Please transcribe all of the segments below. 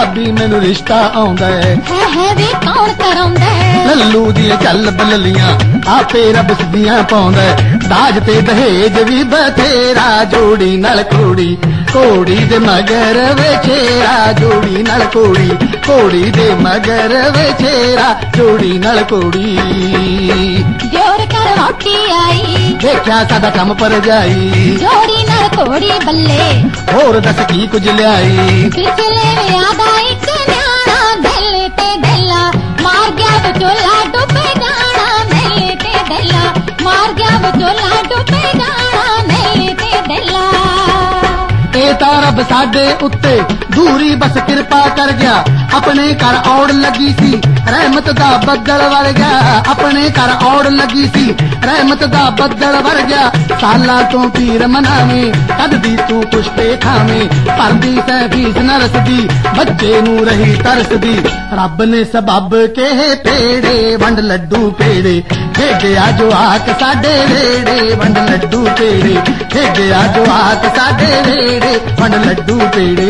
भाभी मैनू रिश्ता आउंदा है वे कौन कराउंदा है लल्लू दियां चल बल्लियां आपे रब सदियां पाउंदा दाज ते दहेज भी बथेरा जोड़ी नाल कुड़ी कोड़ी दे मगर वेचेरा जोड़ी नाल कुड़ी कोड़ी दे मगर वेचेरा जोड़ी नाल कुड़ी जोर कर रोटी आई देखा सादा कम पर जाई जोड़ी नाल कोड़ी बल्ले होर दस की कुछ लियाई पिछले याद एक न्याणा दिल ते दिला मार गया विचोला डुबे जाना दिल ते दिला मार गया विचोला डुबे जाना दिल ते दिला रब साडे उत्ते दूरी बस कृपा कर गया अपने घर औड़ लगी सी रहमत दा बदल वर गया अपने घर औड़ लगी सी रहमत दा बदल वर गया साला तो पीर मनावे कद दी तू पुष्पे खावे परदी सै फीस न रसदी बच्चे नू रही तरसदी रब ने सबब के पेड़े वंड लड्डू पेड़े खेडे आजो आक साडे वेड़े वंड लड्डू पेड़े खेडे आजो आक साडे वेड़े वंड लड्डू पेड़े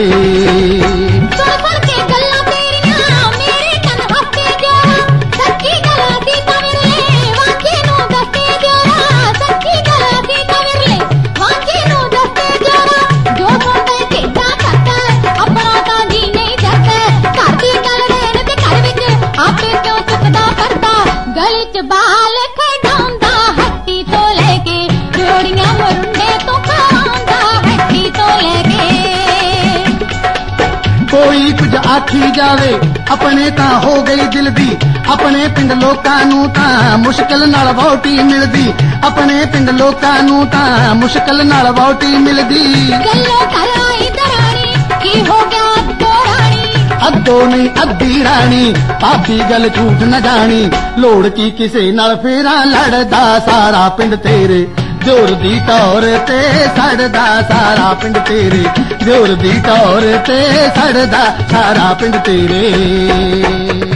बाल खड़ाउंदा हट्टी तो लेके जोड़ियां मुरुंडे तो खाउंदा हट्टी तो लेके कोई कुछ आखी जावे अपने ता हो गई दिल दी अपने पिंड लोकां नू ता मुश्किल नाल वोटी मिलदी अपने पिंड लोकां नू ता मुश्किल नाल वोटी मिलदी गल्लो कर आई दरानी की हो गया अद्दो नहीं अद्दी रानी भाभी गल झूठ न जानी लोड़ की किसे नाल फेरा लड़दा सारा पिंड तेरे जोर दी तौर ते सड़दा सारा पिंड तेरे जोर दी तौर ते सड़दा सारा पिंड तेरे।